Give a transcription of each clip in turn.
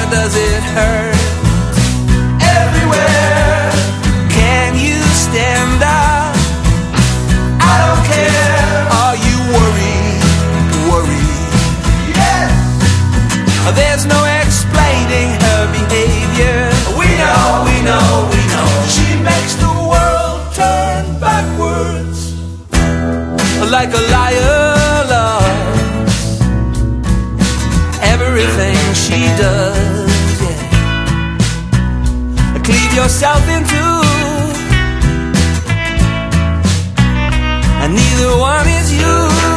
does it hurt? Everywhere. Can you stand up? I don't care. Are you worried? Yes. There's no explaining her behavior. We know. She makes the world turn backwards, like a liar loves everything she does, yeah. Cleave yourself in two, and neither one is you.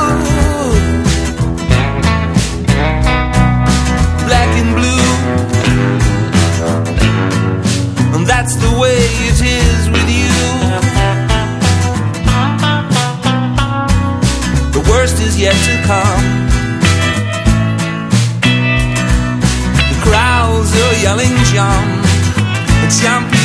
Black and blue, and that's the way it is with you. The worst is yet to come. The crowds are yelling jump, jump.